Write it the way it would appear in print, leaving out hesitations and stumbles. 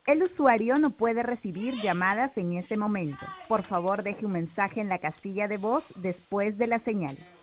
El usuario no puede recibir llamadas en este momento. Por favor, deje un mensaje en la casilla de voz después de la señal.